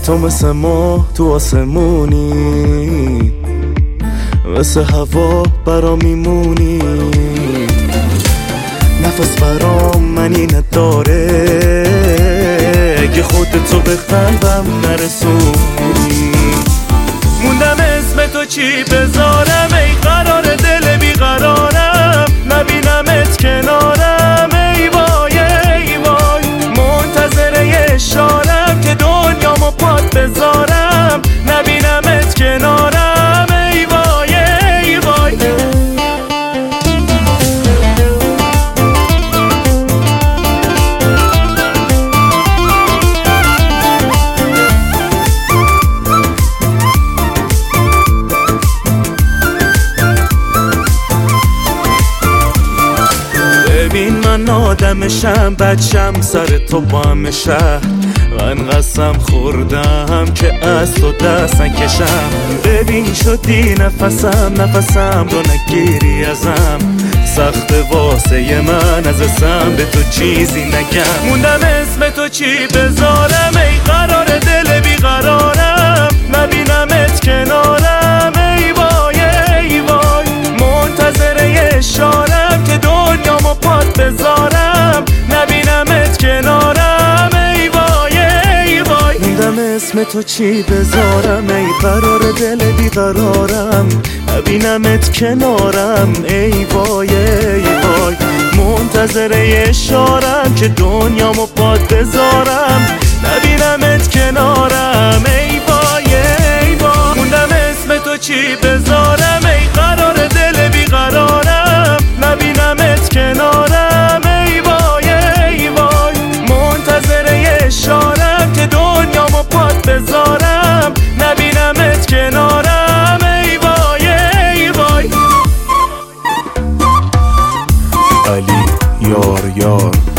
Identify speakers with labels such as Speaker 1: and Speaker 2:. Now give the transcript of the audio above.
Speaker 1: تو مثل ما تو آسمونی، مثل هوا برا میمونی، نفس برام منی نداره اگه خودتو به قلبم نرسونی. موندم اسم تو چی بذارم، ای قرار دل بیقرارم، نبینمت کنارم، ای وای ای وای، منتظر یه اشارم که دنیامو پات بذارم، نبینمت کنارم، ای وای ای وای. ببین من آدمشم، بچم سر تو با همه شهر، من قسم خوردم که از تو دست نکشم. ببین شدی نفسم رو نگیری ازم، سخت واسه من از اسم به تو چیزی نگم. موندم اسم تو چی بذارم، ای قرار دل بیقرارم، نبینمت کنارم، ای وای ای وای، منتظر یه اشارم که دنیامو پات بذارم، نبینمت کنارم، ای وای ای وای. موندم اسم تو چی بذارم، ای قرار دل بیقرارم، نبینمت کنارم، ای وای ای وای، منتظر یه اشارم که دنیامو پات بذارم، نبینمت کنارم، ای وای ای وای. موندم اسم تو چی بذارم، ای قرار دل بیقرارم، نبینمت کنارم، ای وای ای وای، منتظر یه اشارم که دنیامو پات بذارم، نبینمت کنارم، ای وای ای وای.
Speaker 2: علی یار